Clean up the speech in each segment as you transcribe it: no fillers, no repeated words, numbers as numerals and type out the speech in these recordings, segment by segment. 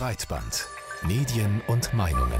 Breitband. Medien und Meinungen.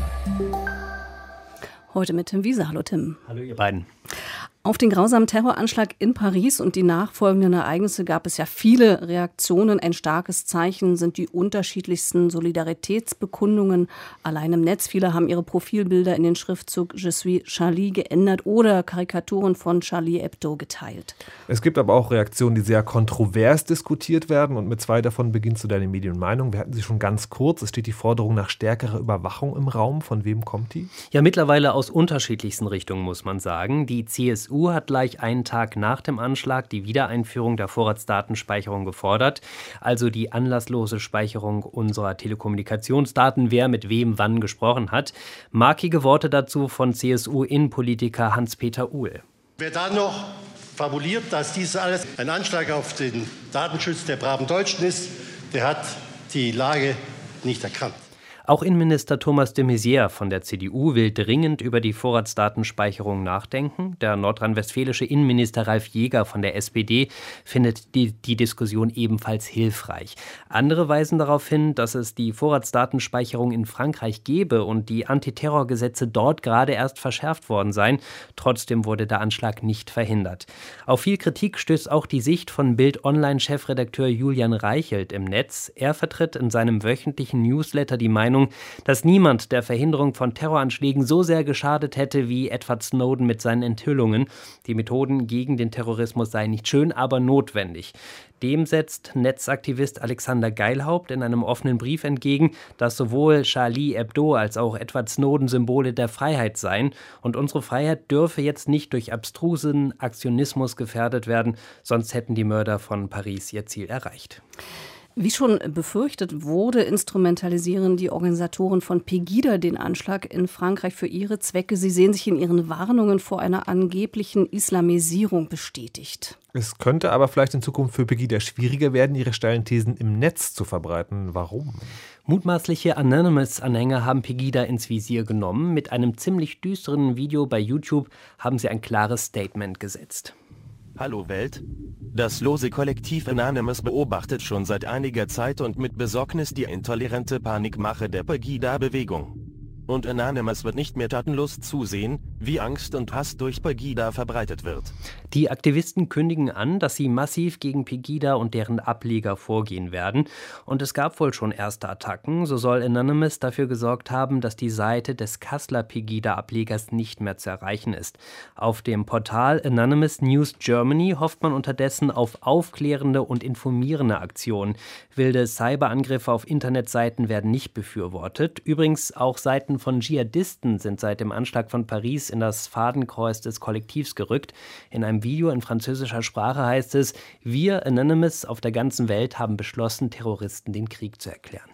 Heute mit Tim Wiese. Hallo Tim. Hallo ihr beiden. Auf den grausamen Terroranschlag in Paris und die nachfolgenden Ereignisse gab es ja viele Reaktionen. Ein starkes Zeichen sind die unterschiedlichsten Solidaritätsbekundungen allein im Netz. Viele haben ihre Profilbilder in den Schriftzug Je suis Charlie geändert oder Karikaturen von Charlie Hebdo geteilt. Es gibt aber auch Reaktionen, die sehr kontrovers diskutiert werden, und mit zwei davon beginnst du deine Medien- und Meinung. Wir hatten sie schon ganz kurz. Es steht die Forderung nach stärkerer Überwachung im Raum. Von wem kommt die? Ja, mittlerweile aus unterschiedlichsten Richtungen, muss man sagen. Die CSU hat gleich einen Tag nach dem Anschlag die Wiedereinführung der Vorratsdatenspeicherung gefordert, also die anlasslose Speicherung unserer Telekommunikationsdaten, wer mit wem wann gesprochen hat. Markige Worte dazu von CSU-Innenpolitiker Hans-Peter Uhl. Wer dann noch fabuliert, dass dies alles ein Anschlag auf den Datenschutz der braven Deutschen ist, der hat die Lage nicht erkannt. Auch Innenminister Thomas de Maizière von der CDU will dringend über die Vorratsdatenspeicherung nachdenken. Der nordrhein-westfälische Innenminister Ralf Jäger von der SPD findet die Diskussion ebenfalls hilfreich. Andere weisen darauf hin, dass es die Vorratsdatenspeicherung in Frankreich gebe und die Antiterrorgesetze dort gerade erst verschärft worden seien. Trotzdem wurde der Anschlag nicht verhindert. Auf viel Kritik stößt auch die Sicht von Bild-Online-Chefredakteur Julian Reichelt im Netz. Er vertritt in seinem wöchentlichen Newsletter die Meinung, dass niemand der Verhinderung von Terroranschlägen so sehr geschadet hätte wie Edward Snowden mit seinen Enthüllungen. Die Methoden gegen den Terrorismus seien nicht schön, aber notwendig. Dem setzt Netzaktivist Alexander Geilhaupt in einem offenen Brief entgegen, dass sowohl Charlie Hebdo als auch Edward Snowden Symbole der Freiheit seien. Und unsere Freiheit dürfe jetzt nicht durch abstrusen Aktionismus gefährdet werden, sonst hätten die Mörder von Paris ihr Ziel erreicht. Wie schon befürchtet wurde, instrumentalisieren die Organisatoren von Pegida den Anschlag in Frankreich für ihre Zwecke. Sie sehen sich in ihren Warnungen vor einer angeblichen Islamisierung bestätigt. Es könnte aber vielleicht in Zukunft für Pegida schwieriger werden, ihre steilen Thesen im Netz zu verbreiten. Warum? Mutmaßliche Anonymous-Anhänger haben Pegida ins Visier genommen. Mit einem ziemlich düsteren Video bei YouTube haben sie ein klares Statement gesetzt. Hallo Welt. Das lose Kollektiv Anonymous beobachtet schon seit einiger Zeit und mit Besorgnis die intolerante Panikmache der Pegida-Bewegung. Und Anonymous wird nicht mehr tatenlos zusehen, wie Angst und Hass durch Pegida verbreitet wird. Die Aktivisten kündigen an, dass sie massiv gegen Pegida und deren Ableger vorgehen werden. Und es gab wohl schon erste Attacken. So soll Anonymous dafür gesorgt haben, dass die Seite des Kasseler Pegida-Ablegers nicht mehr zu erreichen ist. Auf dem Portal Anonymous News Germany hofft man unterdessen auf aufklärende und informierende Aktionen. Wilde Cyberangriffe auf Internetseiten werden nicht befürwortet. Übrigens auch Seiten von Dschihadisten sind seit dem Anschlag von Paris in das Fadenkreuz des Kollektivs gerückt. In einem Video in französischer Sprache heißt es: Wir, Anonymous, auf der ganzen Welt haben beschlossen, Terroristen den Krieg zu erklären.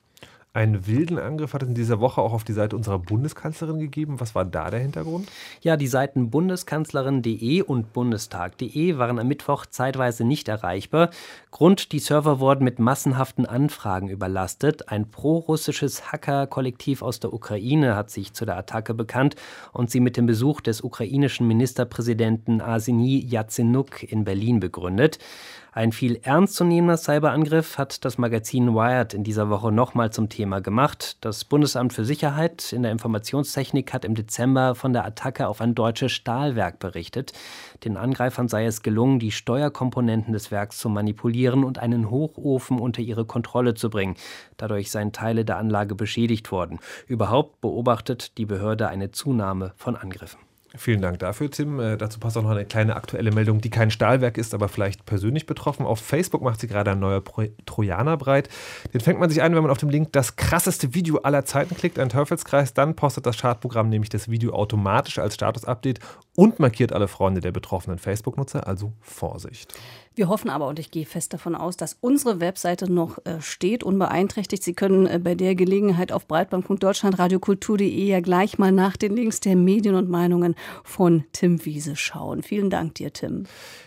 Einen wilden Angriff hat es in dieser Woche auch auf die Seite unserer Bundeskanzlerin gegeben. Was war da der Hintergrund? Ja, die Seiten bundeskanzlerin.de und bundestag.de waren am Mittwoch zeitweise nicht erreichbar. Grund: die Server wurden mit massenhaften Anfragen überlastet. Ein prorussisches Hacker-Kollektiv aus der Ukraine hat sich zu der Attacke bekannt und sie mit dem Besuch des ukrainischen Ministerpräsidenten Arseniy Jatsenuk in Berlin begründet. Ein viel ernstzunehmender Cyberangriff hat das Magazin Wired in dieser Woche nochmal zum Thema gemacht. Das Bundesamt für Sicherheit in der Informationstechnik hat im Dezember von der Attacke auf ein deutsches Stahlwerk berichtet. Den Angreifern sei es gelungen, die Steuerkomponenten des Werks zu manipulieren und einen Hochofen unter ihre Kontrolle zu bringen. Dadurch seien Teile der Anlage beschädigt worden. Überhaupt beobachtet die Behörde eine Zunahme von Angriffen. Vielen Dank dafür, Tim. Dazu passt auch noch eine kleine aktuelle Meldung, die kein Stahlwerk ist, aber vielleicht persönlich betroffen. Auf Facebook macht sich gerade ein neuer Trojaner breit. Den fängt man sich ein, wenn man auf dem Link "das krasseste Video aller Zeiten" klickt, ein Teufelskreis. Dann postet das Schadprogramm nämlich das Video automatisch als Status-Update und markiert alle Freunde der betroffenen Facebook-Nutzer. Also Vorsicht. Wir hoffen aber, und ich gehe fest davon aus, dass unsere Webseite noch steht, unbeeinträchtigt. Sie können bei der Gelegenheit auf breitband.deutschlandradiokultur.de ja gleich mal nach den Links der Medien und Meinungen von Tim Wiese schauen. Vielen Dank dir, Tim.